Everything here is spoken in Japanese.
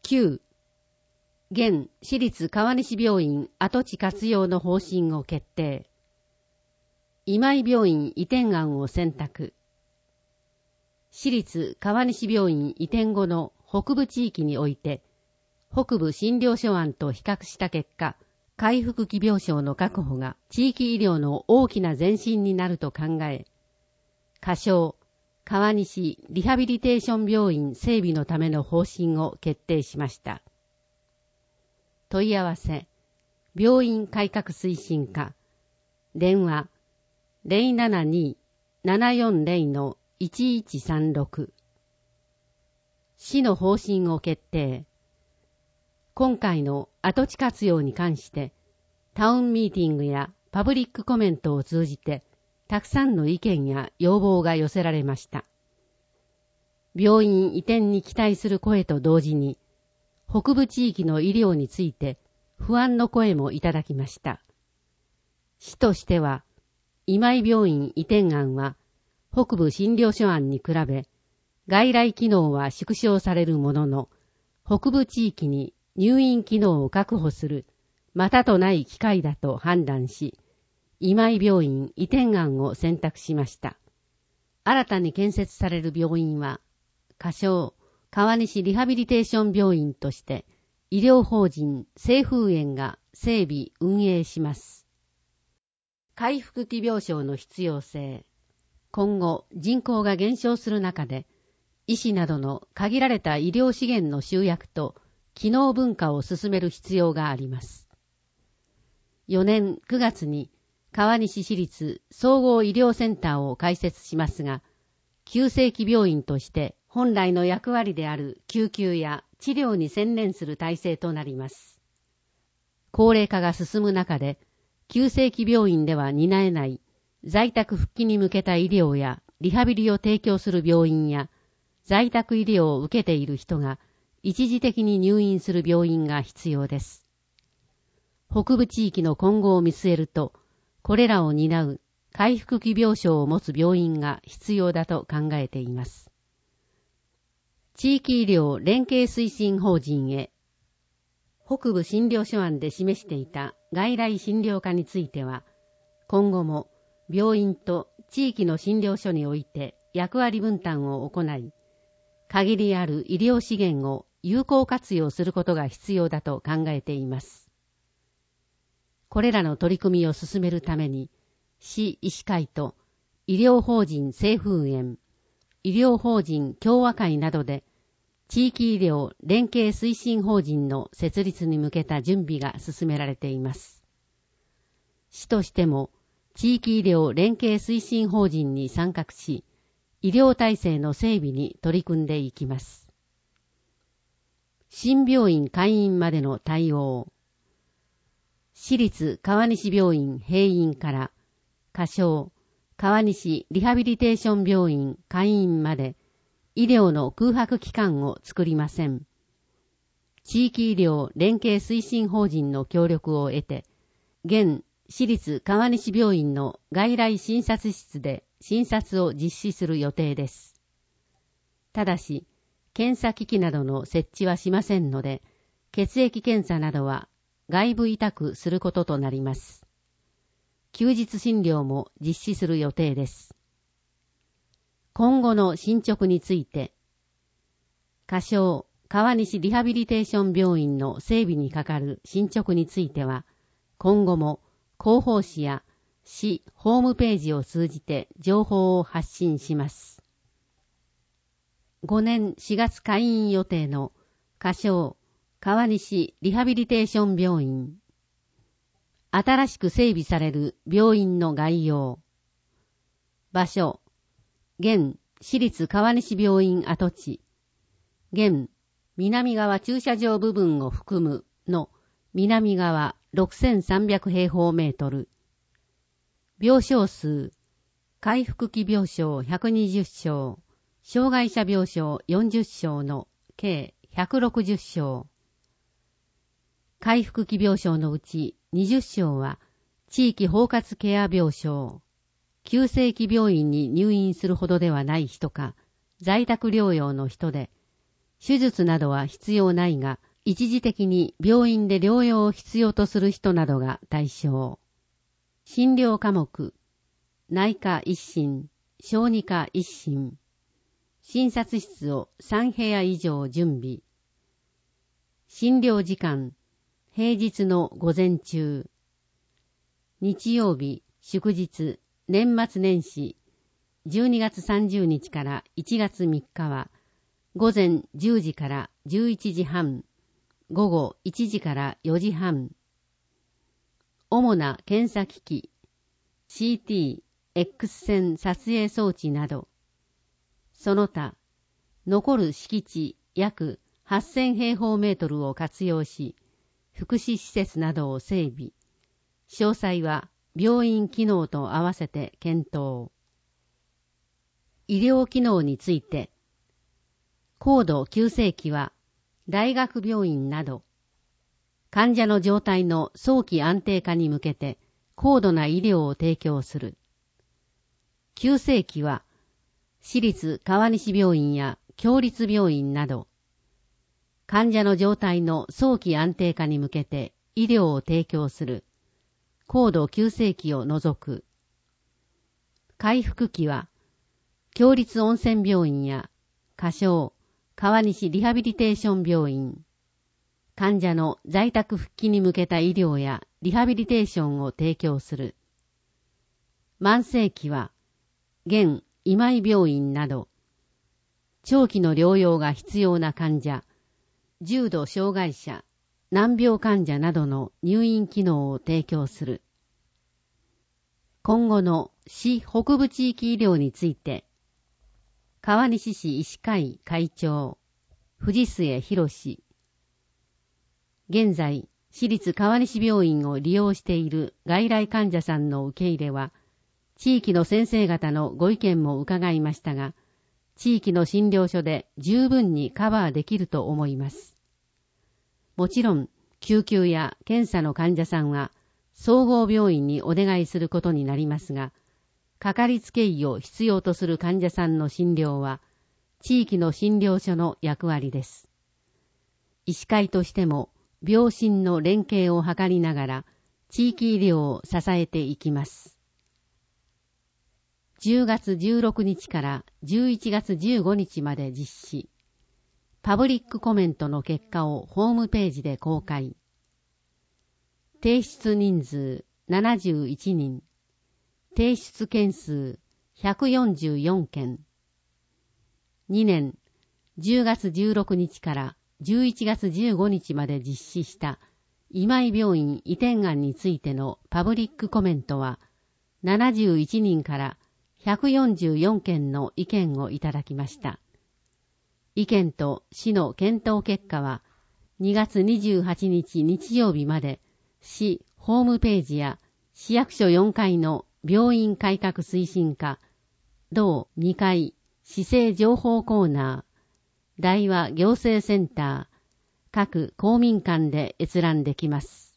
9、現私立川西病院跡地活用の方針を決定。今井病院移転案を選択。私立川西病院移転後の北部地域において、北部診療所案と比較した結果、回復期病床の確保が地域医療の大きな前進になると考え、仮称川西リハビリテーション病院整備のための方針を決定しました。問い合わせ、病院改革推進課、電話 072-740-1136。市の方針を決定。今回の跡地活用に関して、タウンミーティングやパブリックコメントを通じて、たくさんの意見や要望が寄せられました。病院移転に期待する声と同時に、北部地域の医療について不安の声もいただきました。市としては、今井病院移転案は、北部診療所案に比べ、外来機能は縮小されるものの、北部地域に入院機能を確保する、またとない機会だと判断し、今井病院移転案を選択しました。新たに建設される病院は、仮称、川西リハビリテーション病院として、医療法人清風園が整備運営します。回復期病床の必要性。今後、人口が減少する中で、医師などの限られた医療資源の集約と機能文化を進める必要があります。4年9月に川西市立総合医療センターを開設しますが、急性期病院として本来の役割である救急や治療に専念する体制となります。高齢化が進む中で、急性期病院では担えない在宅復帰に向けた医療やリハビリを提供する病院や、在宅医療を受けている人が一時的に入院する病院が必要です。北部地域の今後を見据えると、これらを担う回復期病床を持つ病院が必要だと考えています。地域医療連携推進法人へ、北部診療所案で示していた外来診療科については、今後も病院と地域の診療所において役割分担を行い、限りある医療資源を有効活用することが必要だと考えています。これらの取り組みを進めるために、市医師会と医療法人清風園、医療法人協和会などで、地域医療連携推進法人の設立に向けた準備が進められています。市としても、地域医療連携推進法人に参画し、医療体制の整備に取り組んでいきます。新病院開院までの対応。市立川西病院閉院から、仮称川西リハビリテーション病院開院まで、医療の空白期間を作りません。地域医療連携推進法人の協力を得て、現市立川西病院の外来診察室で診察を実施する予定です。ただし、検査機器などの設置はしませんので、血液検査などは外部委託することとなります。休日診療も実施する予定です。今後の進捗について、仮称川西リハビリテーション病院の整備に係る進捗については、今後も広報誌や市ホームページを通じて情報を発信します。5年4月開院予定の仮称川西リハビリテーション病院。新しく整備される病院の概要。場所。現市立川西病院跡地。現南側駐車場部分を含むの南側6300平方メートル。病床数。回復期病床120床。障害者病床40床の計160床。回復期病床のうち20床は地域包括ケア病床。急性期病院に入院するほどではない人か、在宅療養の人で、 手術などは必要ないが、一時的に病院で療養を必要とする人などが対象。診療科目、内科1診、小児科1診。診察室を3部屋以上準備。診療時間、平日の午前中。日曜日、祝日、年末年始、12月30日から1月3日は、午前10時から11時半、午後1時から4時半。主な検査機器、CT、X 線撮影装置など、その他、残る敷地約8000平方メートルを活用し、福祉施設などを整備。詳細は病院機能と合わせて検討。医療機能について、高度急性期は大学病院など、患者の状態の早期安定化に向けて高度な医療を提供する。急性期は、私立川西病院や共立病院など、患者の状態の早期安定化に向けて医療を提供する。高度急性期を除く。回復期は、共立温泉病院や仮称川西リハビリテーション病院、患者の在宅復帰に向けた医療やリハビリテーションを提供する。慢性期は、現今井病院など、長期の療養が必要な患者、重度障害者、難病患者などの入院機能を提供する。今後の市北部地域医療について、川西市医師会会長、藤末博士。現在、市立川西病院を利用している外来患者さんの受け入れは、地域の先生方のご意見も伺いましたが、地域の診療所で十分にカバーできると思います。もちろん、救急や検査の患者さんは、総合病院にお願いすることになりますが、かかりつけ医を必要とする患者さんの診療は、地域の診療所の役割です。医師会としても、病診の連携を図りながら、地域医療を支えていきます。10月16日から11月15日まで実施。パブリックコメントの結果をホームページで公開。提出人数71人。提出件数144件。2年10月16日から11月15日まで実施した今井病院移転案についてのパブリックコメントは71人から144件の意見をいただきました。意見と市の検討結果は2月28日日曜日まで市ホームページや市役所4階の病院改革推進課、同2階市政情報コーナー、大和行政センター、各公民館で閲覧できます。